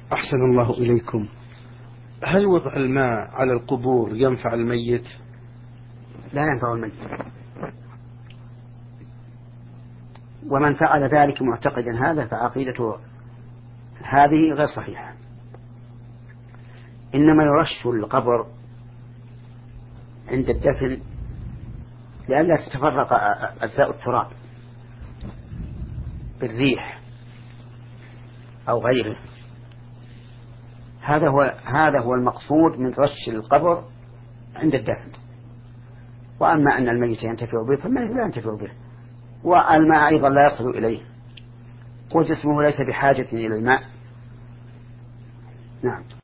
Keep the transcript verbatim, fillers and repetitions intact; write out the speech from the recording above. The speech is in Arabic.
أحسن الله إليكم. هل وضع الماء على القبور ينفع الميت؟ لا ينفع الميت، ومن فعل ذلك معتقدا هذا فعقيدته هذه غير صحيحة. إنما يرش القبر عند الدفن لئلا تتفرق أجزاء التراب بالريح أو غيره. هذا هو هذا هو المقصود من رش القبر عند الدفن. وأما أن الميت ينتفع به فالميت لا ينتفع به، والماء أيضا لا يصل إليه، وجسمه ليس بحاجة إلى الماء. نعم.